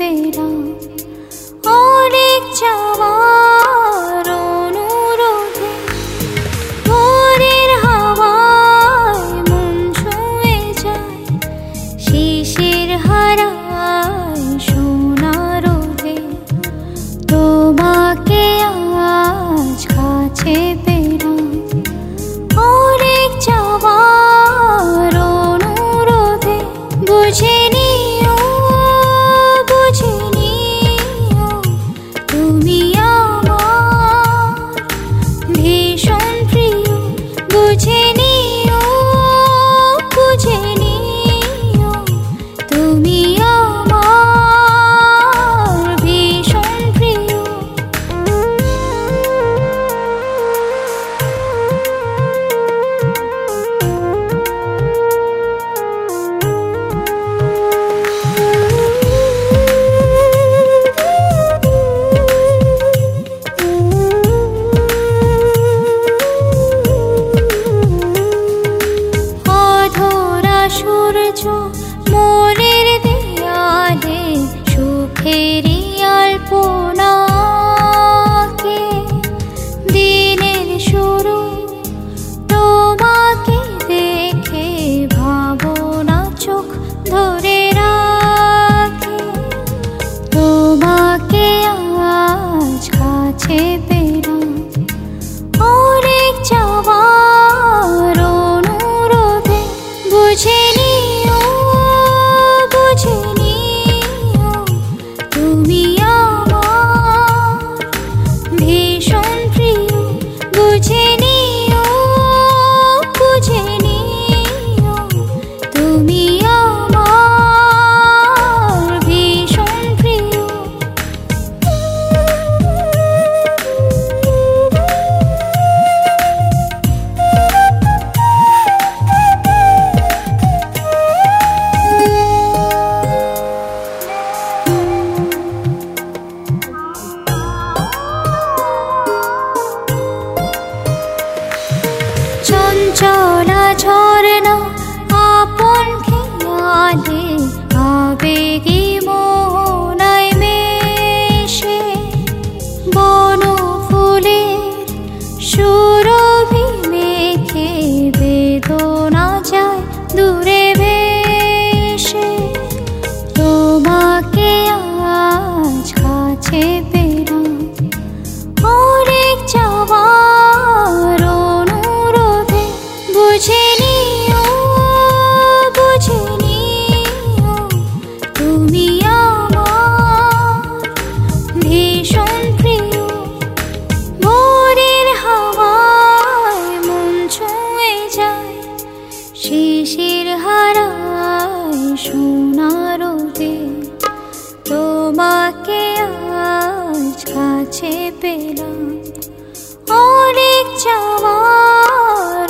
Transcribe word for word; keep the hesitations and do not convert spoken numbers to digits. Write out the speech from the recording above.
পেলাম অনেক চাওয়ার অনুরোধে। ভোরের হাওয়ায় মন ছুঁয়ে যায়, শিশির হারায় সোনার রোদে। তোমাকে আজ কাছে পেলাম অনেক চাওয়ার অনুরোধে। বুঝে নিও, বুঝে নিও, তুমি আমার ভীষণ প্রিয়। বুঝে নিও, বুঝে নিও, তুমি আমার ভীষণ প্রিয়। সূর্য মনের দেয়ালে সুখেরই আলপনাকে। দিনের শুরু তোমাকে দেখে ভাবনা চোখ ধরে রাখে। তোমাকে আজ কাছে পেলাম অনেক চাওয়ার অনুরোধে। বুঝে নিও, বুঝে নিও, তুমি আমার ভীষণ প্রিয়। বুঝে নিও, বুঝে নিও, তুমি আমার ভীষণ প্রিয়। চঞ্চলা ঝরনা আপন খেয়ালে আবেগী মোহনায় মেশে। বন ফুলের সুরভি মেখে বেদনা যায় দূরে ভেসে। তোমাকে আজ কাছে পেলাম অনেক চাওয়ার অনুরোধে। বুঝে নিও, বুঝে নিও, তুমি আমার ভীষণ প্রিয়। ভোরের হাওয়ায় মন ছুঁয়ে যায়, শিশির হারায় সোনার রোদে। তোমাকে আজ কাছে পেলাম অনেক চাওয়ার